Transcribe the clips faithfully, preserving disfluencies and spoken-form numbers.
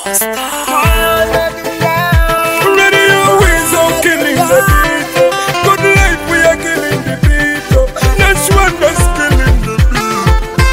Radio is on killing the beat. Good life we are killing the beat. Next one that's killing the beat.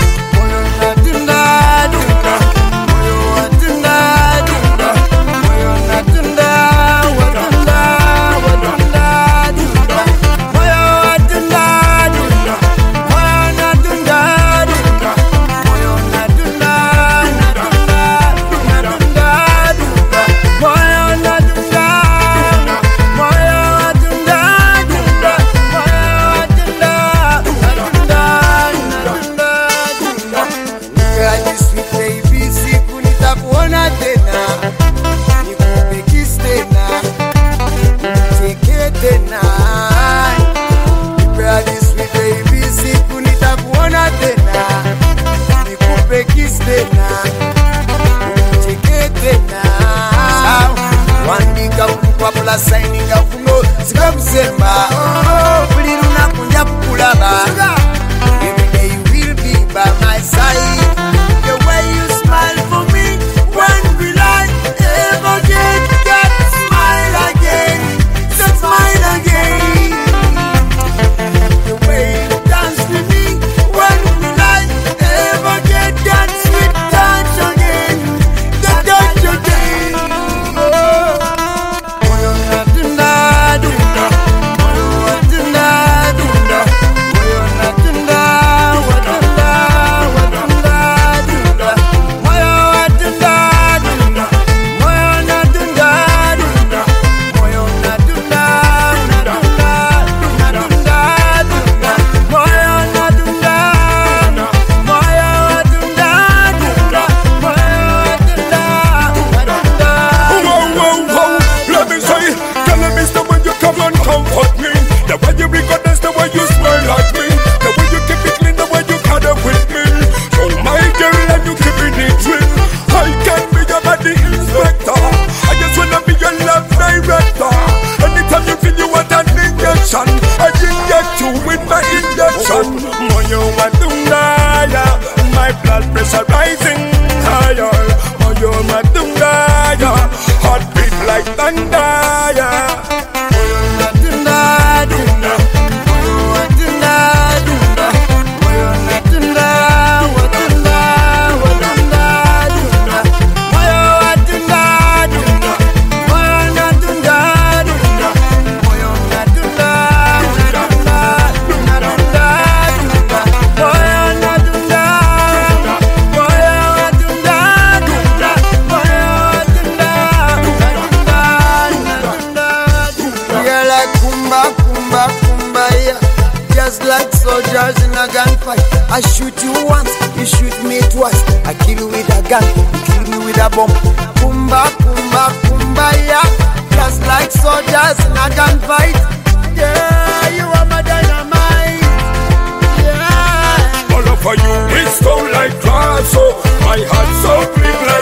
Signing up no Zigabzemba Puliruna Kunya Pukulaba. Every day you will be by my side. The way you smile for me, when will I ever get that smile again? That smile again. The way you dance with me, when will I ever get that sweet touch again? That touch again. I inject you with my injection. Moyo Madungaya, my blood pressure rising higher. Moyo Madungaya, heartbeat like thunder. Like soldiers in a gunfight, I shoot you once, you shoot me twice. I kill you with a gun, you kill me with a bomb. Kumba, kumba, kumbaya. Just like soldiers in a gunfight. Yeah, you are my dynamite. Yeah. All over you, it's so like glass, so my heart so big.